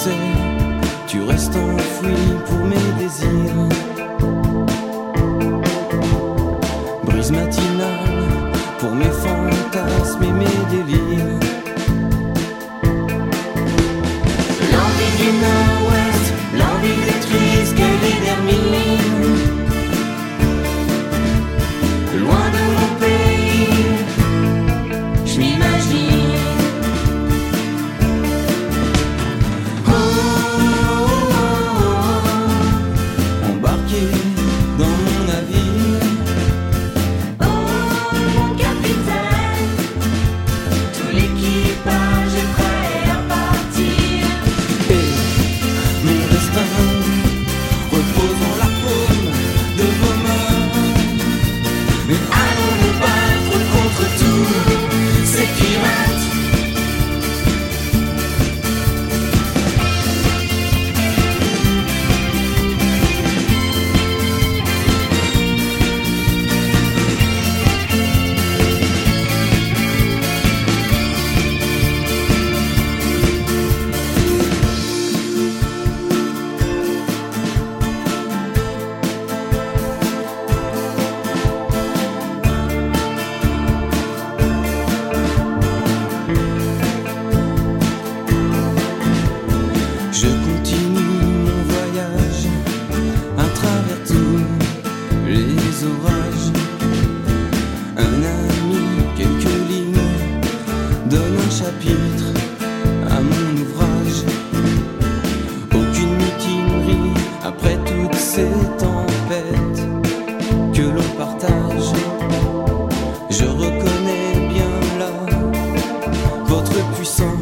sais, tu restes enfoui pour mes désirs. Brise matinale pour mes fantasmes et mes délires. L'envie du nord-ouest, l'envie d'être triste qu'elle détermine. Loin de mon pays, je m'imagine. Oh, oh, oh, oh, embarqué dans mon navire. Oh mon capitaine, tout l'équipage est prêt à partir. Et mon destin repose dans la paume de vos mains. Mais allons nous battre contre tous ces pirates. Je continue mon voyage à travers tous les orages. Un ami, quelques lignes, donne un chapitre à mon ouvrage. Aucune mutinerie après toutes ces tempêtes que l'on partage. Je reconnais bien là votre puissance.